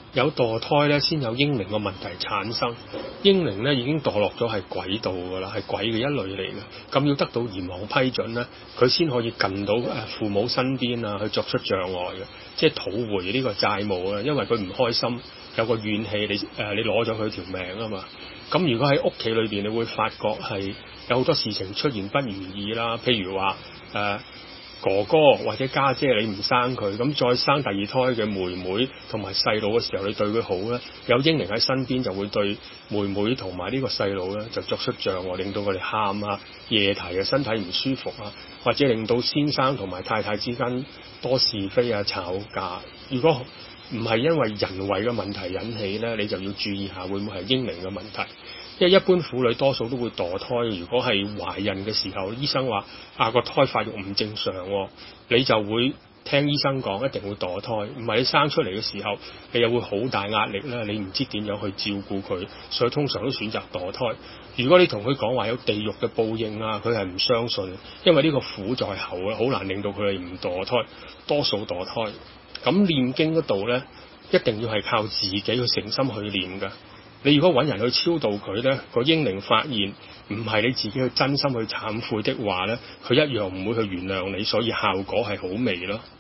有墮胎咧，先有嬰靈嘅問題產生。嬰靈咧已經墮落咗係鬼道㗎啦，係鬼嘅一類嚟嘅。咁要得到閻王批准咧，佢先可以近到父母身邊啊，去作出障礙嘅，即係討回呢個債務啊。因為佢唔開心，有個怨氣，你攞咗佢條命啊嘛。咁如果喺屋企裏邊，你會發覺係有好多事情出現不如意啦。譬如話哥哥或者家姐你唔生佢，咁再生第二胎嘅妹妹同埋細佬嘅時候，你對佢好咧，有嬰靈喺身邊就會對妹妹同埋呢個細佬咧就作出障礙，令到佢哋喊啊、夜啼啊、身體唔舒服啊，或者令到先生同埋太太之間多是非啊、吵架。如果唔係因為人為嘅問題引起咧，你就要注意下會唔會係嬰靈嘅問題。因為一般婦女多數都會墮胎，如果係懷孕嘅時候，醫生話個胎發育唔正常，你就會聽醫生講一定會墮胎。唔係你生出嚟嘅時候，你又會好大壓力啦，你唔知點樣去照顧佢，所以通常都選擇墮胎。如果你同佢講話有地獄嘅報應啊，佢係唔相信，因為呢個苦在後啦，好難令到佢哋唔墮胎，多數墮胎。咁念經嗰度咧，一定要係靠自己去誠心去念㗎。你如果揾人去超度佢咧，個嬰靈發現唔係你自己去真心去懺悔的話咧，佢一樣唔會去原諒你，所以效果係好微咯。